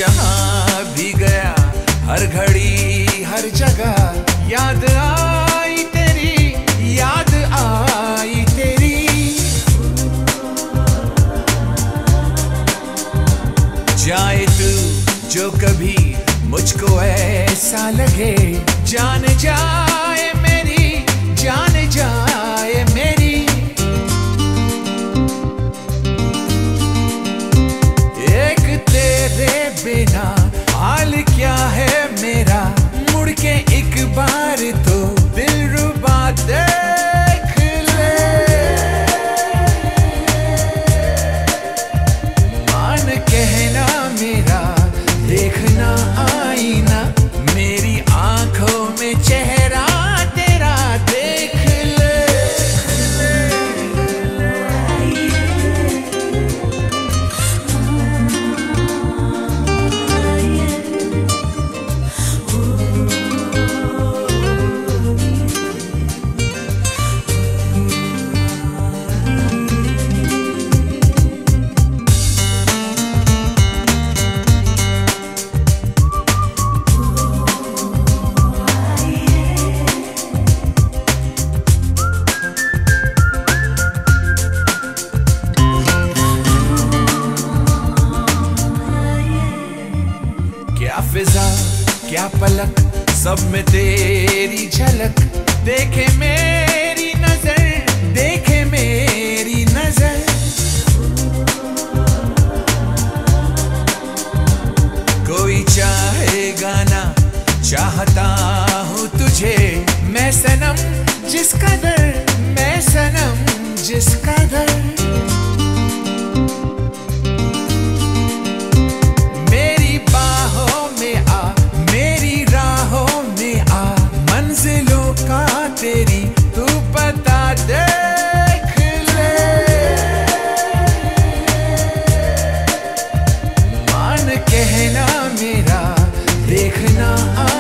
जहां भी गया, हर घड़ी हर जगह याद आई तेरी, याद आई तेरी। जाए तू जो कभी मुझको ऐसा लगे, जान जाए मेरी, जान जाए मेरी। एक तेरे बिना हाल क्या है मेरा, मुड़ के एक बार तो दिलरुबा देख ले। मान कहना मेरा, देखना आईना, मेरी आंखों में चेहरा तेरा देख ले। क्या फिजा क्या पलक, सब में तेरी झलक। देखे मेरी नजर, देखे मेरी नजर। कोई चाहेगा ना, चाहता हूँ तुझे मैं सनम जिस कदर, मैं सनम जिस कदर। तेरी तू पता देख ले। मान कहना मेरा, देखना